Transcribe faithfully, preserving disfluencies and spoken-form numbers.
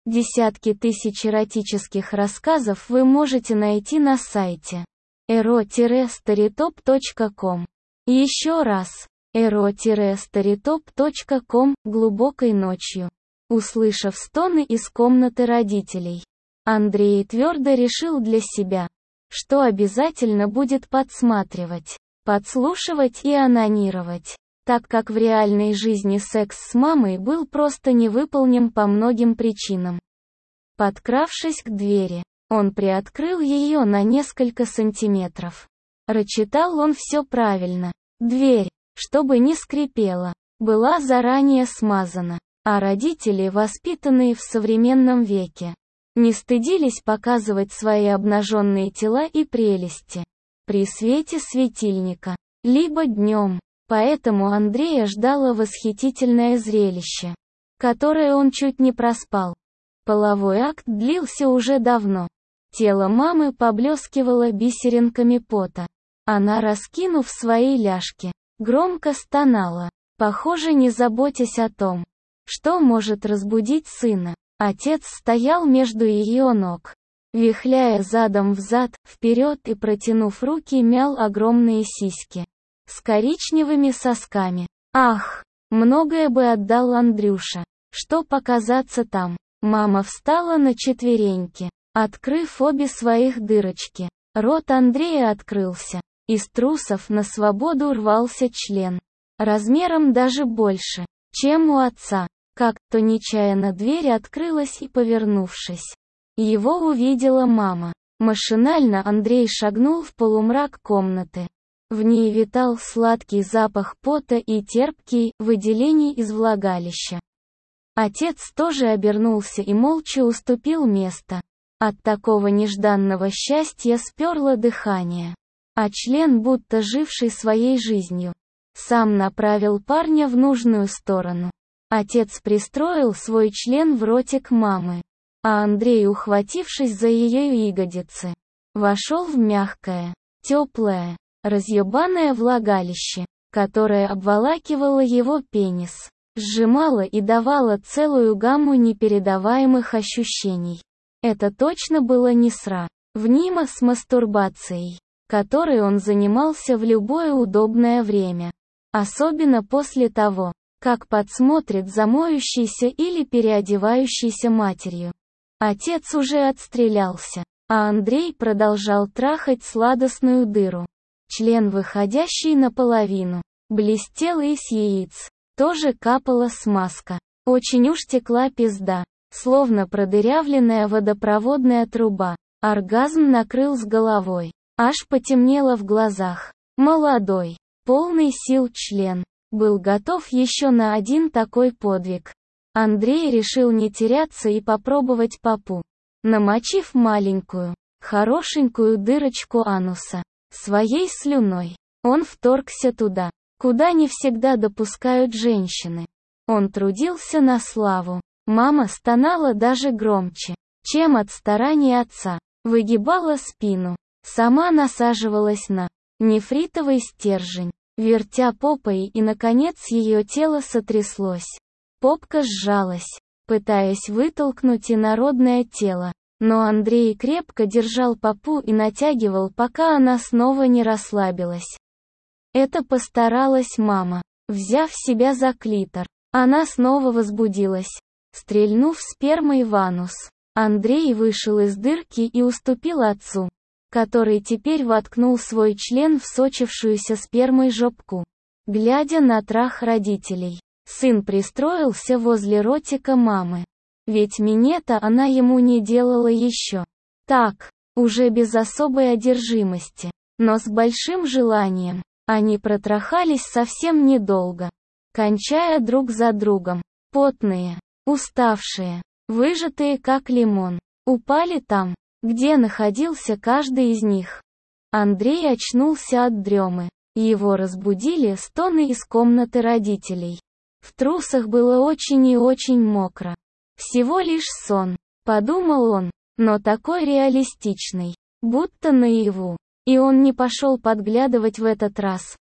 Десятки тысяч эротических рассказов вы можете найти на сайте эро старитоп точка ком. Еще раз, эро старитоп точка ком. Глубокой ночью, услышав стоны из комнаты родителей, Андрей твердо решил для себя, что обязательно будет подсматривать, подслушивать и анонировать, так как в реальной жизни секс с мамой был просто невыполним по многим причинам. Подкравшись к двери, он приоткрыл ее на несколько сантиметров. Прочитал он все правильно. Дверь, чтобы не скрипела, была заранее смазана, а родители, воспитанные в современном веке, не стыдились показывать свои обнаженные тела и прелести при свете светильника, либо днем. Поэтому Андрея ждало восхитительное зрелище, которое он чуть не проспал. Половой акт длился уже давно. Тело мамы поблескивало бисеринками пота. Она, раскинув свои ляжки, громко стонала, похоже, не заботясь о том, что может разбудить сына. Отец стоял между ее ног, вихляя задом взад, вперед и, протянув руки, мял огромные сиськи с коричневыми сосками. Ах, многое бы отдал Андрюша, что показаться там. Мама встала на четвереньки, открыв обе своих дырочки. Рот Андрея открылся. Из трусов на свободу рвался член, размером даже больше, чем у отца. Как-то нечаянно дверь открылась и, повернувшись, его увидела мама. Машинально Андрей шагнул в полумрак комнаты. В ней витал сладкий запах пота и терпкий выделений из влагалища. Отец тоже обернулся и молча уступил место. От такого нежданного счастья сперло дыхание. А член, будто живший своей жизнью, сам направил парня в нужную сторону. Отец пристроил свой член в ротик мамы, а Андрей, ухватившись за ее ягодицы, вошел в мягкое, теплое, разъебанное влагалище, которое обволакивало его пенис, сжимало и давало целую гамму непередаваемых ощущений. Это точно было не сравнимо с мастурбацией, которой он занимался в любое удобное время, особенно после того, как подсмотрит за моющейся или переодевающейся матерью. Отец уже отстрелялся, а Андрей продолжал трахать сладостную дыру. Член, выходящий наполовину, блестел из яиц. Тоже капала смазка. Очень уж текла пизда, словно продырявленная водопроводная труба. Оргазм накрыл с головой. Аж потемнело в глазах. Молодой, полный сил член был готов еще на один такой подвиг. Андрей решил не теряться и попробовать попу. Намочив маленькую, хорошенькую дырочку ануса своей слюной, он вторгся туда, куда не всегда допускают женщины. Он трудился на славу. Мама стонала даже громче, чем от стараний отца, выгибала спину, сама насаживалась на нефритовый стержень, вертя попой, и, наконец, ее тело сотряслось. Попка сжалась, пытаясь вытолкнуть инородное тело, но Андрей крепко держал попу и натягивал, пока она снова не расслабилась. Это постаралась мама, взяв себя за клитор. Она снова возбудилась, стрельнув спермой в анус. Андрей вышел из дырки и уступил отцу, который теперь воткнул свой член в сочившуюся спермой жопку. Глядя на трах родителей, сын пристроился возле ротика мамы. Ведь минета она ему не делала еще. Так, уже без особой одержимости, но с большим желанием. Они протрахались совсем недолго, кончая друг за другом. Потные, уставшие, выжатые как лимон, упали там, где находился каждый из них. Андрей очнулся от дремы. Его разбудили стоны из комнаты родителей. В трусах было очень и очень мокро. Всего лишь сон, подумал он, но такой реалистичный, будто наяву. И он не пошел подглядывать в этот раз.